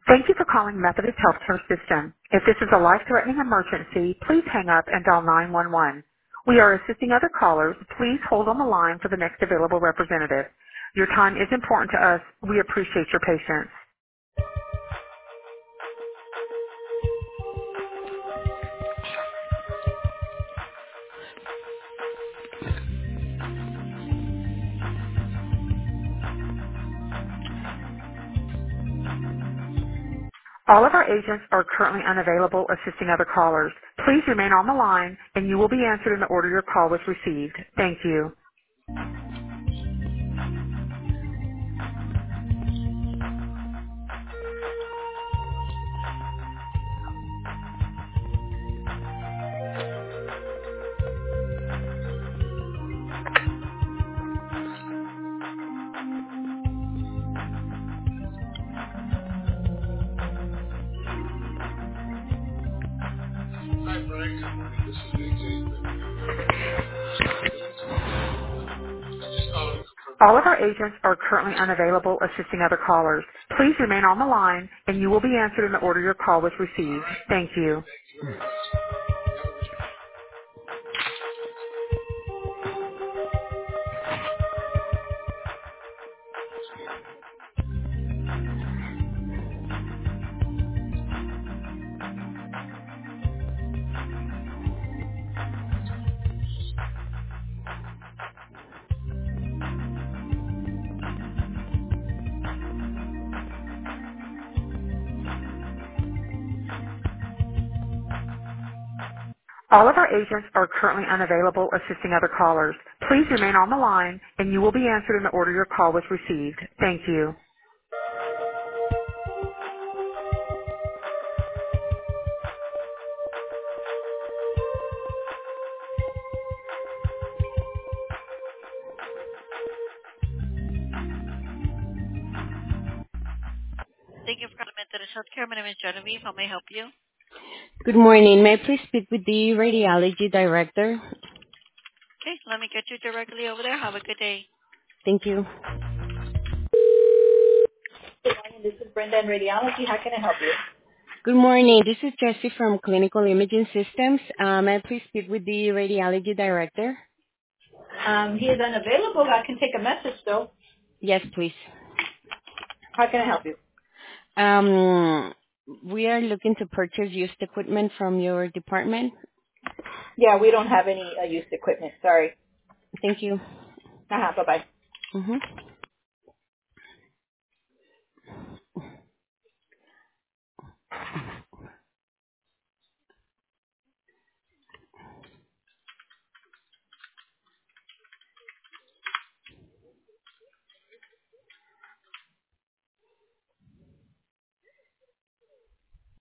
Thank you for calling Methodist Healthcare System. If this is a life-threatening emergency, please hang up and dial 911. We are assisting other callers. Please hold on the line for the next available representative. Your time is important to us. We appreciate your patience. All of our agents are currently unavailable assisting other callers. Please remain on the line and you will be answered in the order your call was received. Thank you. Hi, Brian. Good morning. This is AJ with just calling to confirm All your of our appointment. agents are currently unavailable assisting other callers. Please remain on the line and you will be answered in the order your call was All received. right. Thank you. Thank you very much. You have a good day. All of our agents are currently unavailable assisting other callers. Please remain on the line and you will be answered in the order your call was received. Thank you. Thank you for calling Methodist Healthcare. My name is Genevieve. How may I help you? Good morning. May I please speak with the radiology director? Okay, let me get you directly over there. Have a good day. Thank you. This is Brenda in Radiology. How can I help you? Good morning. This is Jessie from Clinical Imaging Systems. May I please speak with the radiology director? He is unavailable. I can take a message though. Yes, please. How can I help you? Um, we are looking to purchase used equipment from your department. Yeah, we don't have any used equipment. Sorry. Thank you. Bye bye. Mm-hmm.